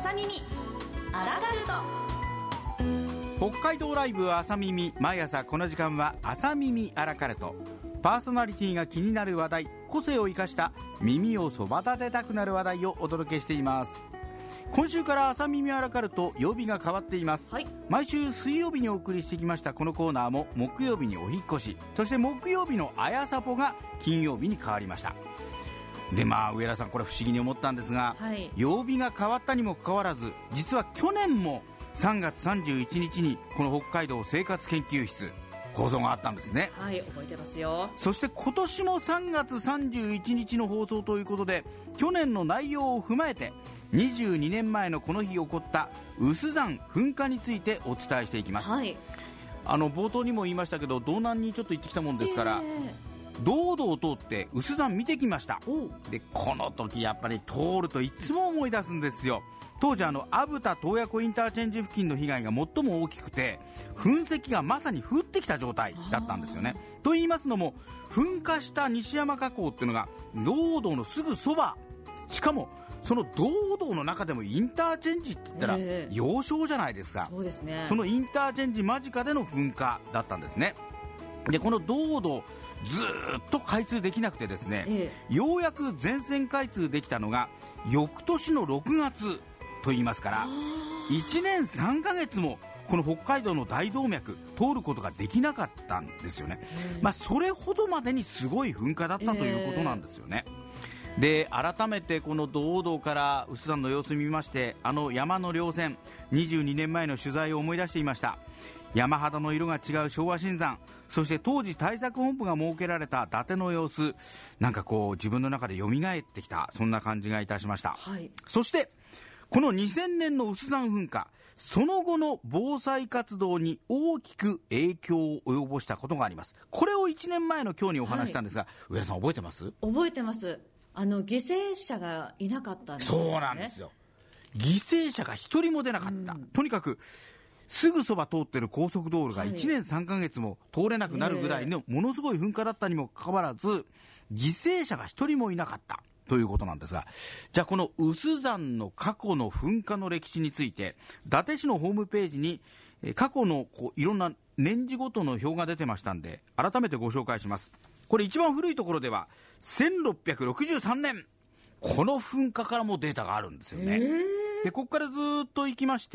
朝耳アラカルト。北海道ライブ朝耳、毎朝この時間は朝耳アラカルト。パーソナリティが気になる話題、個性を生かした耳をそば立てたくなる話題をお届けしています。今週から朝耳アラカルト曜日が変わっています、はい、毎週水曜日にお送りしてきましたこのコーナーも木曜日にお引っ越し、そして木曜日のあやさぽが金曜日に変わりました。で上田さん、これ不思議に思ったんですが、はい、曜日が変わったにもかかわらず、実は去年も3月31日にこの北海道生活研究室放送があったんですね。 はい、覚えてますよ。 そして今年も3月31日の放送ということで、去年の内容を踏まえて22年前のこの日起こった有珠山噴火についてお伝えしていきます、はい、冒頭にも言いましたけど、道南にちょっと行ってきたもんですから、道道を通って有珠山見てきました。でこの時やっぱり通るといつも思い出すんですよ。当時阿武田洞爺湖インターチェンジ付近の被害が最も大きくて、噴石がまさに降ってきた状態だったんですよね。と言いますのも、噴火した西山火口っていうのが道道のすぐそば、しかもその道道の中でもインターチェンジって言ったら要衝じゃないですか。 そうですね。 そのインターチェンジ間近での噴火だったんですね。でこの道道ずっと開通できなくてですね、ようやく全線開通できたのが翌年の6月と言いますから、1年3ヶ月もこの北海道の大動脈通ることができなかったんですよね。それほどまでにすごい噴火だったということなんですよね。で改めてこの道道から有珠山の様子見まして、山の稜線、22年前の取材を思い出していました。山肌の色が違う昭和新山、そして当時対策本部が設けられた伊達の様子、なんか自分の中で蘇ってきた、そんな感じがいたしました、はい、そしてこの2000年の有珠山噴火、その後の防災活動に大きく影響を及ぼしたことがあります。これを1年前の今日にお話したんですが、上田さん覚えてます？ 覚えてます。犠牲者がいなかったんですよね。 そうなんですよ。犠牲者が一人も出なかった、とにかくすぐそば通ってる高速道路が1年3ヶ月も通れなくなるぐらいのものすごい噴火だったにもかかわらず、犠牲者が一人もいなかったということなんですが、じゃあこの有珠山の過去の噴火の歴史について、伊達市のホームページに過去のいろんな年次ごとの表が出てましたんで、改めてご紹介します。これ一番古いところでは1663年、この噴火からもデータがあるんですよね。でここからずっと行きまして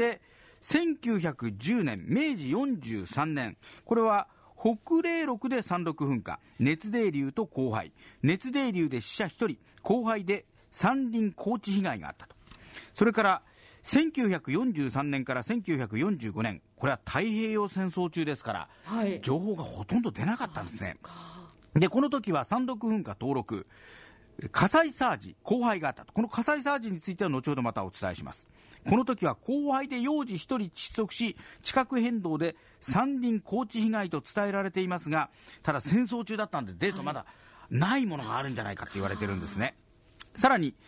、1910年明治43年、これは北嶺6で山麓噴火、熱泥流と降灰、熱泥流で死者1人、降灰で山林高地被害があったと。それから1943年から1945年、これは太平洋戦争中ですから、はい、情報がほとんど出なかったんですね。でこの時は山麓噴火登録、火砕サージ、降灰があったと。この火砕サージについては後ほどまたお伝えします。この時は降灰で幼児1人窒息し、地殻変動で山林高地被害と伝えられていますが、ただ戦争中だったんでデータまだないものがあるんじゃないかって言われてるんですね。さらに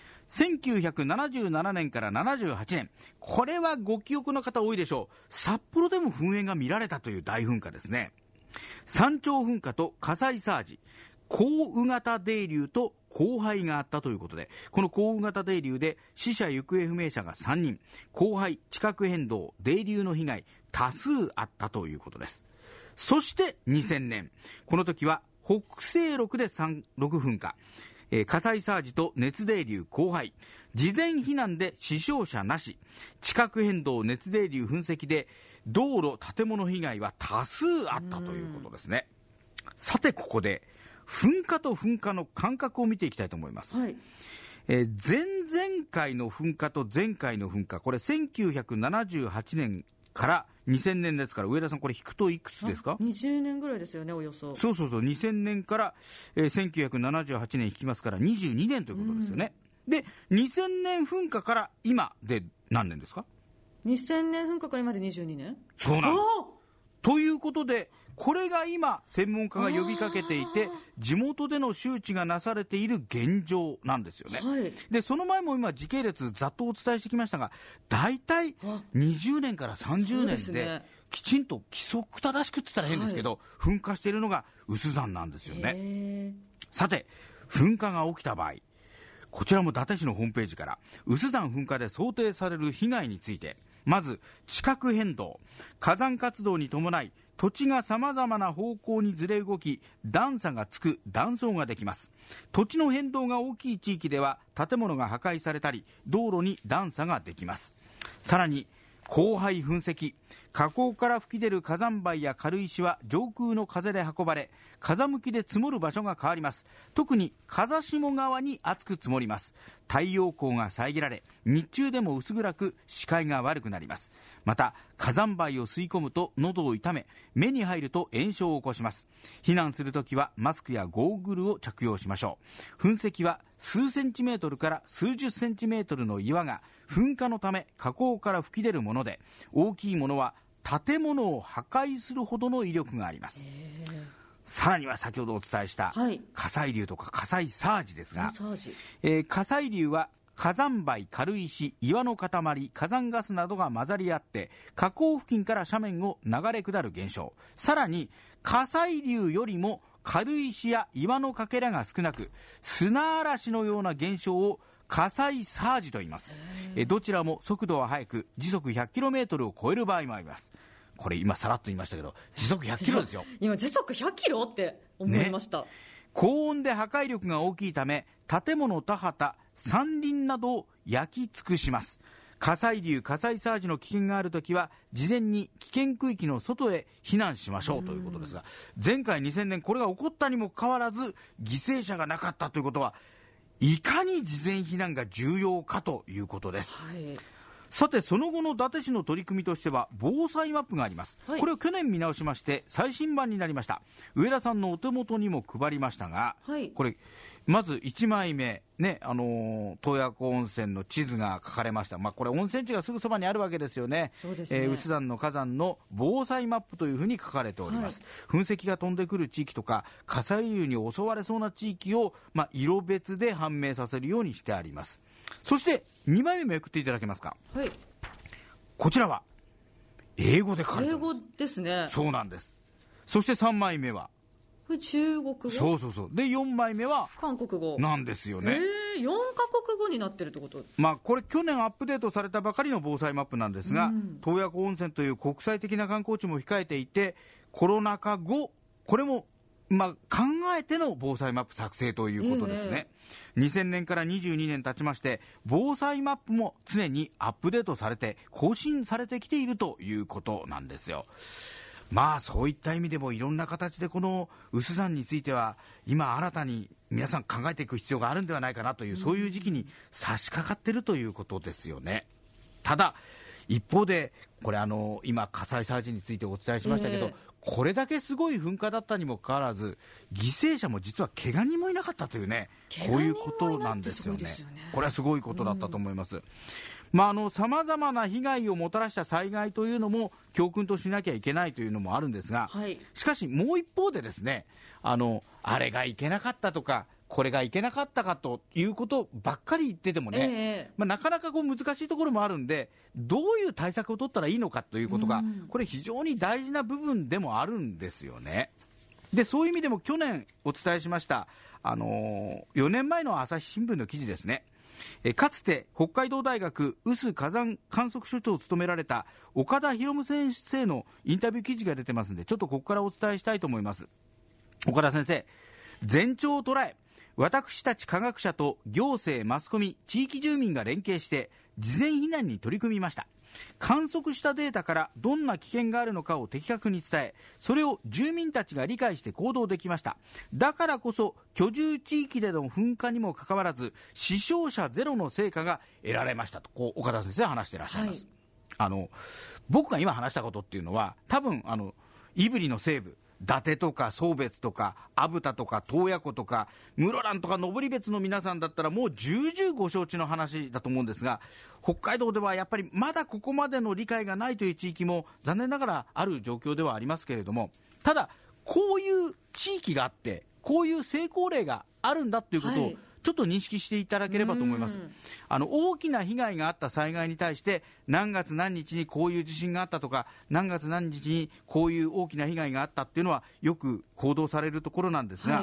1977年から78年、これはご記憶の方多いでしょう。札幌でも噴煙が見られたという大噴火ですね。山頂噴火と火砕サージ、降雨型泥流と降灰があったということで、この降雨型泥流で死者行方不明者が3人、降灰、地殻変動、泥流の被害多数あったということです。そして2000年、この時は北西6で山麓噴火、火砕サージと熱泥流、降灰、事前避難で死傷者なし、地殻変動、熱泥流、噴石で道路、建物被害は多数あったということですね。さてここで噴火と噴火の間隔を見ていきたいと思います、はい。前々回の噴火と前回の噴火、これ1978年から2000年ですから、上田さんこれ引くといくつですか ？20年ぐらいですよね、およそ。 そう2000年から、1978年引きますから22年ということですよね。で2000年噴火から今で何年ですか ？2000年噴火から今で22年。 そうなんです。ということで、これが今専門家が呼びかけていて、地元での周知がなされている現状なんですよね、はい。でその前も今時系列ざっとお伝えしてきましたが、だいたい20年から30年できちんと規則正しくって言ったら変ですけど、はい、噴火しているのが有珠山なんですよね。さて噴火が起きた場合、 こちらも伊達市のホームページから、有珠山噴火で想定される被害について、まず地殻変動、火山活動に伴い土地がさまざまな方向にずれ動き、段差がつく断層ができます。土地の変動が大きい地域では建物が破壊されたり、道路に段差ができます。さらに降灰噴石、火口から吹き出る火山灰や軽石は上空の風で運ばれ、風向きで積もる場所が変わります。特に風下側に厚く積もります。太陽光が遮られ、日中でも薄暗く視界が悪くなります。また火山灰を吸い込むと喉を痛め、目に入ると炎症を起こします。避難するときはマスクやゴーグルを着用しましょう。噴石は数センチメートルから数十センチメートルの岩が噴火のため火口から吹き出るもので、大きいものは建物を破壊するほどの威力があります。さらには先ほどお伝えした火砕流とか火砕サージですが、火砕流は火山灰、軽石、岩の塊、火山ガスなどが混ざり合って火口付近から斜面を流れ下る現象。さらに火砕流よりも軽石や岩のかけらが少なく、砂嵐のような現象を火砕サージと言います。どちらも速度は速く時速 100km を超える場合もあります。これ今さらっと言いましたけど、時速 100km ですよ。 今時速 100km って思いました、 高温で破壊力が大きいため、建物田畑、山林などを焼き尽くします。火砕流、火砕サージの危険があるときは事前に危険区域の外へ避難しましょうということですが、前回2000年これが起こったにもかかわらず犠牲者がなかったということは、いかに事前避難が重要かということです、さてその後の伊達市の取り組みとしては防災マップがあります、これを去年見直しまして最新版になりました。上田さんのお手元にも配りましたが、これまず1枚目ね、洞爺湖温泉の地図が書かれました。これ温泉地がすぐそばにあるわけですよね。有珠山の火山の防災マップというふうに書かれております、噴石が飛んでくる地域とか火砕流に襲われそうな地域を、色別で判明させるようにしてあります。そして2枚目めくっていただけますか。こちらは英語で書かれています。 英語ですね。 そうなんです。そして3枚目はこれ中国語。 そうで4枚目は韓国語なんですよね。 4カ国語になってるってこと。 これ去年アップデートされたばかりの防災マップなんですが、洞爺湖温泉という国際的な観光地も控えていて、コロナ禍後これも考えての防災マップ作成ということですね、2000年から22年経ちまして、防災マップも常にアップデートされて更新されてきているということなんですよ。そういった意味でもいろんな形でこの有珠山については今新たに皆さん考えていく必要があるんではないかなという、そういう時期に差し掛かっているということですよね。ただ一方でこれ今火災サージについてお伝えしましたけど、これだけすごい噴火だったにもかかわらず犠牲者も実は怪我人もいなかったというね、こういうことなんですよね。これはすごいことだったと思います。さまざまな被害をもたらした災害というのも教訓としなきゃいけないというのもあるんですが、しかしもう一方でですね、あれがいけなかったとかこれがいけなかったかということばっかり言っててもね、なかなか難しいところもあるんで、どういう対策を取ったらいいのかということが、これ非常に大事な部分でもあるんですよね。でそういう意味でも去年お伝えしました4年前の朝日新聞の記事ですね。かつて北海道大学宇須火山観測所長を務められた岡田博夢先生のインタビュー記事が出てますので、ちょっとここからお伝えしたいと思います。岡田先生、前兆を捉え私たち科学者と行政、マスコミ、地域住民が連携して事前避難に取り組みました。観測したデータからどんな危険があるのかを的確に伝え、それを住民たちが理解して行動できました。だからこそ居住地域での噴火にもかかわらず死傷者ゼロの成果が得られましたと、岡田先生は話していらっしゃいます、僕が今話したことっていうのは多分胆振の西部伊達とか宗別とか阿武田とか洞爺湖とか室蘭とか登別の皆さんだったらもう重々ご承知の話だと思うんですが、北海道ではやっぱりまだここまでの理解がないという地域も残念ながらある状況ではありますけれども、ただこういう地域があってこういう成功例があるんだということを、ちょっと認識していただければと思います。大きな被害があった災害に対して何月何日にこういう地震があったとか、何月何日にこういう大きな被害があったっていうのはよく報道されるところなんですが、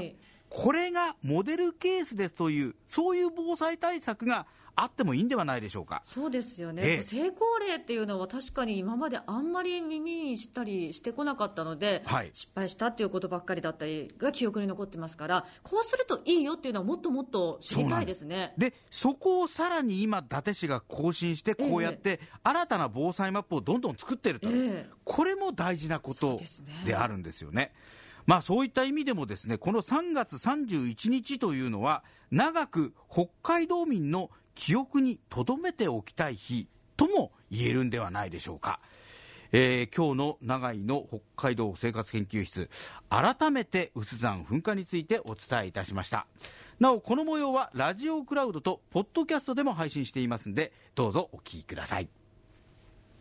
これがモデルケースですという、そういう防災対策があってもいいんではないでしょうか。 そうですよね、成功例っていうのは確かに今まであんまり耳にしたりしてこなかったので、失敗したっていうことばっかりだったりが記憶に残ってますから、こうするといいよっていうのはもっともっと知りたいですね。 でそこをさらに今伊達市が更新して、こうやって新たな防災マップをどんどん作っていると、これも大事なことであるんですよね。そういった意味でもですね、この3月31日というのは長く北海道民の記憶に留めておきたい日とも言えるんではないでしょうか。今日の長井の北海道生活研究室、改めて有珠山噴火についてお伝えいたしました。なおこの模様はラジオクラウドとポッドキャストでも配信していますので、どうぞお聞きください。